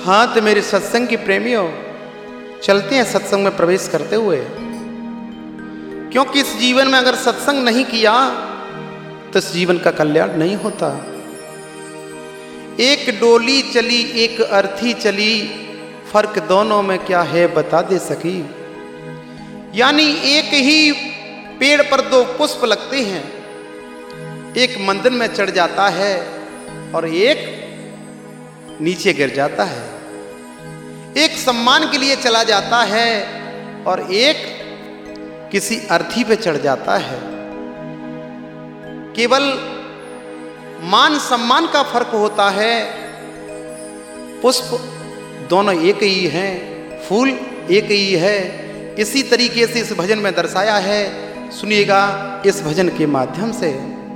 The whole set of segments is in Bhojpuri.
हाँ तो मेरे सत्संग की प्रेमियों, चलते हैं सत्संग में प्रवेश करते हुए, क्योंकि इस जीवन में अगर सत्संग नहीं किया तो इस जीवन का कल्याण नहीं होता। एक डोली चली एक अर्थी चली, फर्क दोनों में क्या है बता दे सकी। यानी एक ही पेड़ पर दो पुष्प लगते हैं, एक मंदिर में चढ़ जाता है और एक नीचे गिर जाता है। एक सम्मान के लिए चला जाता है और एक किसी अर्थी पे चढ़ जाता है। केवल मान सम्मान का फर्क होता है, पुष्प दोनों एक ही हैं, फूल एक ही है। इसी तरीके से इस भजन में दर्शाया है, सुनिएगा इस भजन के माध्यम से।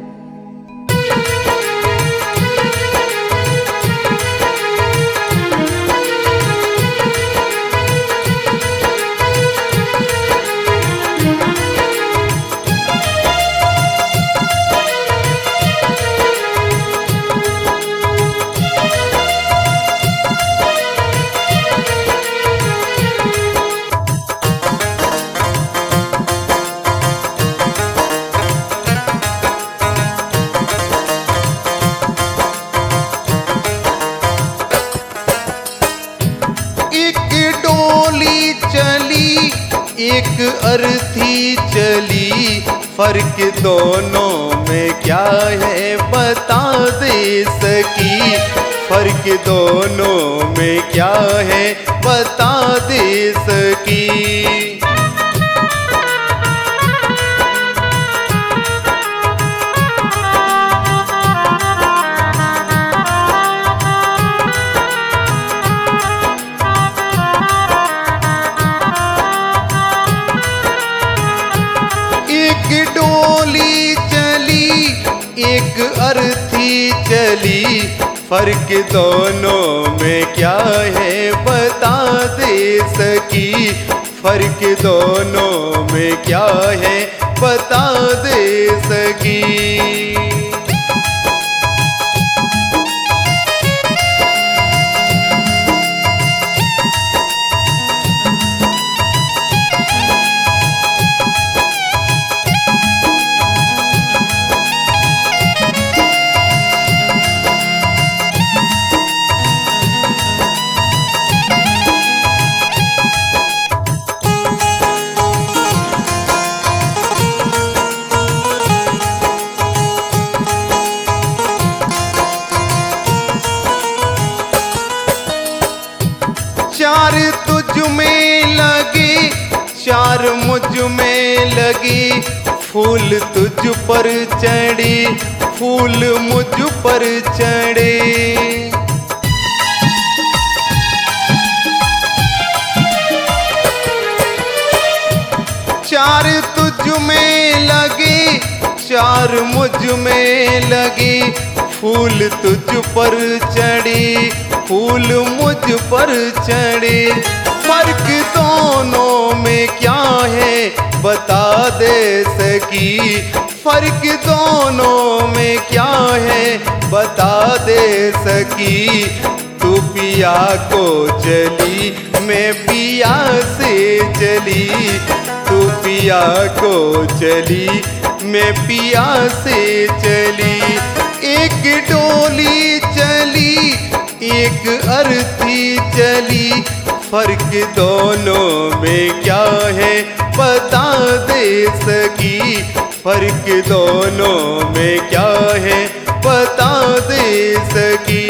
एक अर्थी चली, फर्क दोनों में क्या है बता दे सकी। फर्क दोनों में क्या है बता दे सकी। एक अर्थी चली, फर्क दोनों में क्या है बता दे सकी। फर्क दोनों में क्या है बता दे सकी। चार तुझ में लगे चार मुझ में लगी, फूल तुझ पर चढ़े फूल मुझ पर चढ़े। चार तुझ में लगे चार मुझ में लगी, फूल तुझ पर चढ़े फूल मुझ पर चढ़े। फर्क दोनों में क्या है बता दे सकी। फर्क दोनों में क्या है बता दे सकी। तू पिया को चली मैं पिया से चली, तू पिया को चली मैं पिया से चली। एक डोली चली एक अर्थी चली, फर्क दोनों में क्या है बता दे सकी। फर्क दोनों में क्या है बता दे सकी।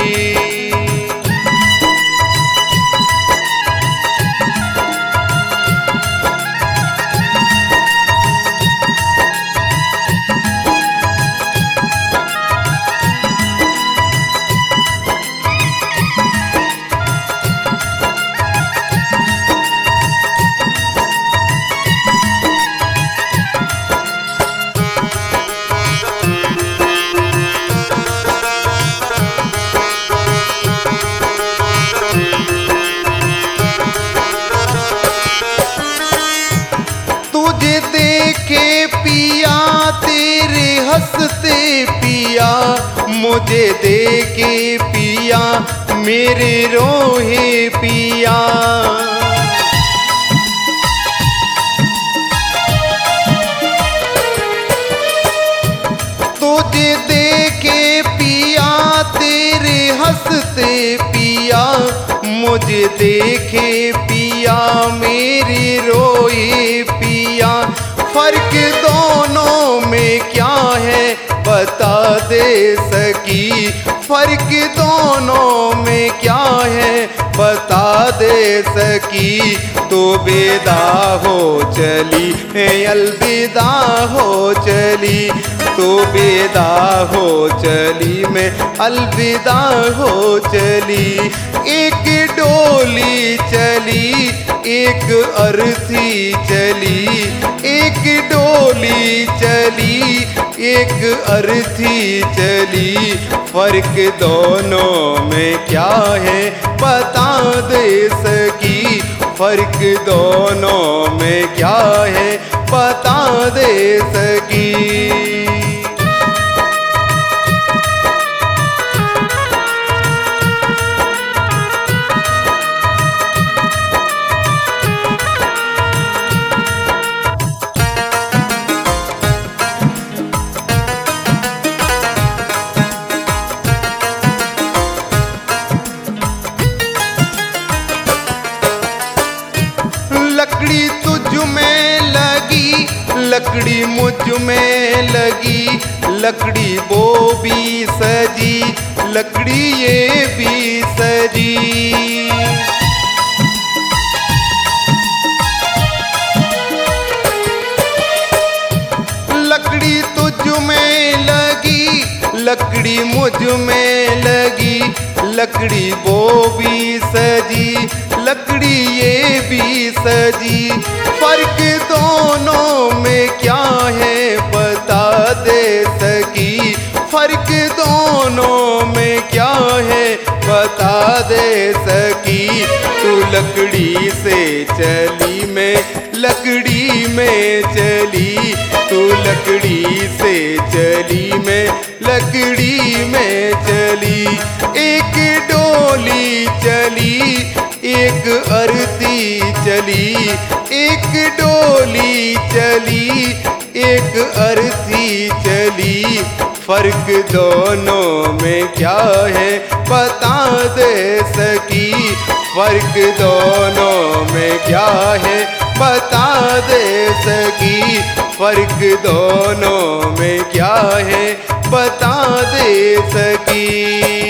पिया मुझे दे के पिया मेरे रोहे पिया। तुझे दे के पिया तेरे हंसते पिया मुझे देखे पिया मेरे रोए पिया। फर्क दोनों में क्या है बता दे सकी, फर्क दोनों में क्या है बता दे सकी। तो बेदा हो चली अलविदा हो चली, तो बेदा हो चली मैं अलविदा हो चली। एक डोली चली एक अर्थी चली, एक डोली चली एक अर्थी चली। फर्क दोनों में क्या है बता दे सकी, फर्क दोनों में क्या है बता दे सकी। लकड़ी तुझ में लगी लकड़ी मुझ में लगी, लकड़ी वो भी सजी लकड़ी ये भी सजी। लकड़ी तुझ में लगी लकड़ी मुझ में लगी, लकड़ी वो भी सजी लकड़ी ये भी सजी। फर्क दोनों में क्या है बता दे सकी, फर्क दोनों में क्या है बता दे सकी। तू लकड़ी से चली मैं लकड़ी में चली, तू लकड़ी से चली मैं लकड़ी में चली। एक डोली चली एक अर्थी चली, एक डोली चली एक अर्थी चली। फर्क दोनों में क्या है बता दे सकी, फर्क दोनों में क्या है बता दे सकी। फर्क दोनों में क्या है बता दे सकी।